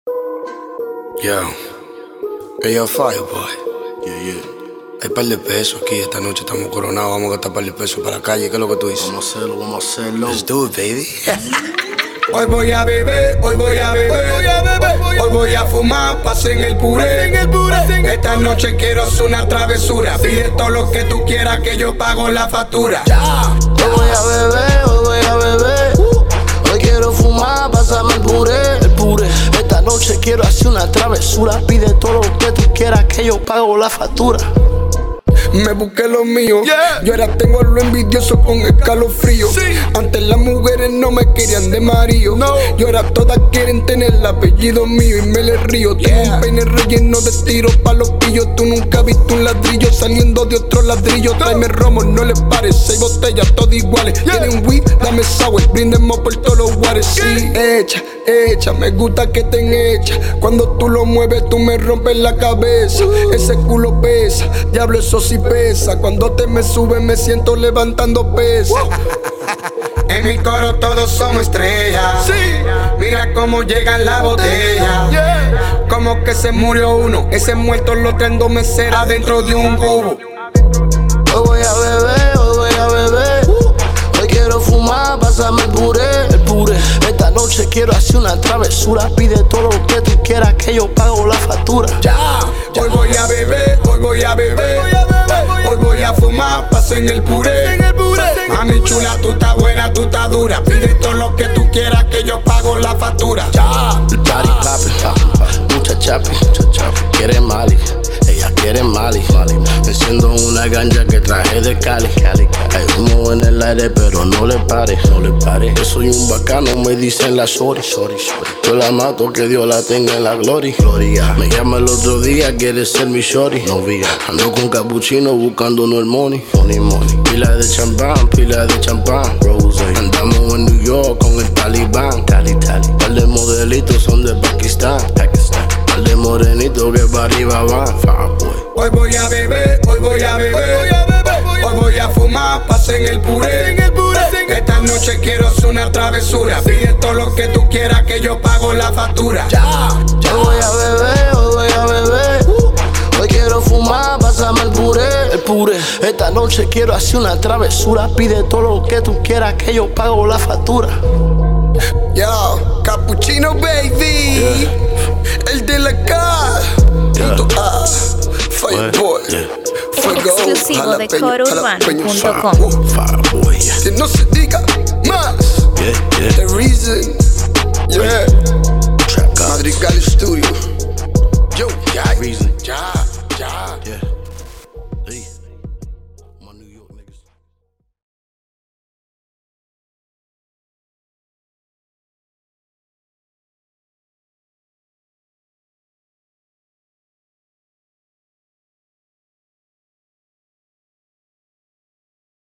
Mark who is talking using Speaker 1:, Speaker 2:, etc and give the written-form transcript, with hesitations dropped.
Speaker 1: Yo, hey, yo, Fireboy.
Speaker 2: Yeah.
Speaker 1: Hay par de pesos aquí esta noche, estamos coronados, vamos a gastar par de pesos para la calle, ¿qué es lo que tú dices?
Speaker 2: Vamos a hacerlo.
Speaker 1: Let's do it, baby.
Speaker 3: Hoy voy a beber, hoy voy a beber, hoy voy a fumar, pasen el puré. Esta noche quiero hacer una travesura. Pide todo lo que tú quieras que yo pago la factura.
Speaker 4: Hoy voy a beber, hoy quiero fumar, pásame el puré. Esta noche quiero hacer una travesura. Pide todo lo que tú quieras que yo pago la factura.
Speaker 3: Me busqué lo mío, yo ahora tengo lo envidioso con escalofrío. Antes las mujeres no me querían de marido, y ahora todas quieren tener el apellido mío y me les río. Tengo un peine relleno de tiros pa' los pillos. Tú nunca has visto un ladrillo saliendo de otro ladrillo. Tráeme romo, no le pares, 6 botellas todas iguales. Tienen weed, dame sour, brindemos por todos los wares. Sí, hecha, me gusta que estén hechas. Cuando tú lo mueves tú me rompes la cabeza. Ese culo pesa, diablo eso sí pesa. Cuando te me sube me siento levantando pesas. En mi coro todos somos estrellas. Mira cómo llegan la botella. Como que se murió uno, ese muerto lo traen dos meseras dentro de un cubo.
Speaker 4: Hoy voy a beber, hoy quiero fumar, pásame el puré. Esta noche quiero hacer una travesura. Pide todo lo que tú quieras que yo pago la factura.
Speaker 3: Hoy voy a beber, hoy voy a fumar, pasen el puré. Mami chula, tú estás buena, tú estás dura. Pide todo lo que tú quieras que yo pago la factura.
Speaker 4: El party poppin', mucha chapi, quiere Mali, ella quiere Mali. Enciendo una ganja que traje de Cali. Hay humo en el aire pero no le pare. Yo soy un bacano, me dicen la shorty. Yo la mato, que Dios la tenga en la gloria. Me llama el otro día, quiere ser mi shorty. Ando con capuchino buscando no el money. Pila de champán, Rose. Andamos en New York con el Talibán. Par de modelitos son de Pakistán. Par de morenitos que para arriba van.
Speaker 3: Hoy voy a beber, hoy voy a fumar, pasen el puré. Esta noche quiero hacer una travesura. Pide todo lo que tú quieras que yo pago la factura.
Speaker 4: Hoy voy a beber, hoy quiero fumar, pásame el puré. Esta noche quiero hacer una travesura. Pide todo lo que tú quieras que yo pago la factura.
Speaker 3: Yo, Capuchino baby, el de la K. Fireboy, fuego,
Speaker 5: Exclusivo de corourbano.com.
Speaker 3: Que no se diga más. The reason, Madrigal Studio.